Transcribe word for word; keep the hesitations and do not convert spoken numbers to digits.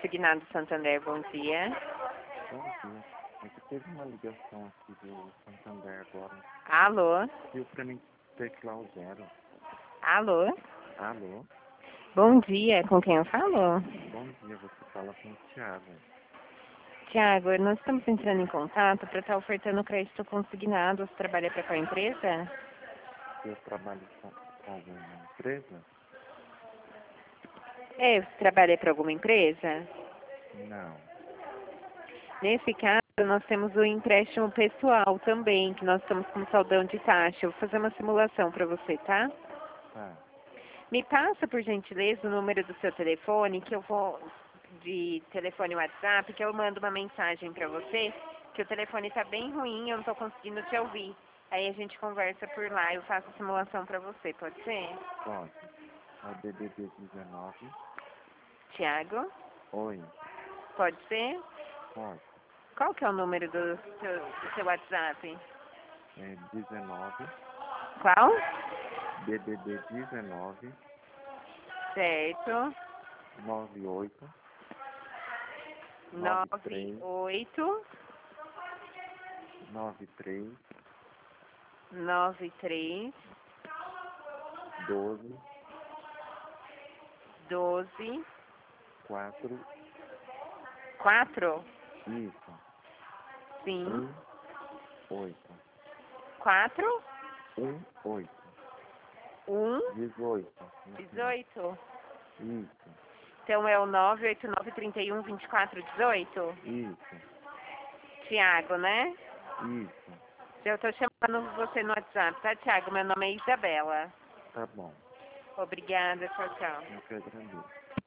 Consignado Santander, bom dia. Bom dia. É que teve uma ligação aqui do Santander agora. Alô? Deu pra mim teclar o zero. Alô? Alô? Bom dia, com quem eu falo? Bom dia, você fala com o Thiago. Tiago, nós estamos entrando em contato para estar ofertando crédito consignado. Você trabalha para qual empresa? Eu trabalho com, com alguma empresa? É, você trabalha para alguma empresa? Não. Nesse caso, nós temos o empréstimo pessoal também, que nós estamos com saldão de taxa. Eu vou fazer uma simulação para você, tá? Tá. Me passa, por gentileza, o número do seu telefone, que eu vou, de telefone WhatsApp, que eu mando uma mensagem para você, que o telefone está bem ruim, eu não estou conseguindo te ouvir. Aí a gente conversa por lá, eu faço a simulação para você, pode ser? Pode. É o D D D dezenove. Tiago, Oi. pode ser? Pode. Qual que é o número do seu, do seu WhatsApp? É dezenove. Qual? D D D dezenove. Certo. nove oito. Nove oito nove três. nove três doze. doze quatro. quatro. Isso. Sim. um. oito. Quatro. um. oito. Um. dezoito. Dezoito. Isso. Então é o nove oito nove, trinta e um, vinte e quatro, dezoito? Isso. Tiago, né? Isso. Eu tô chamando você no WhatsApp, tá, Tiago? Meu nome é Isabela. Tá bom. Obrigada, tchau, tchau. Eu que agradeço.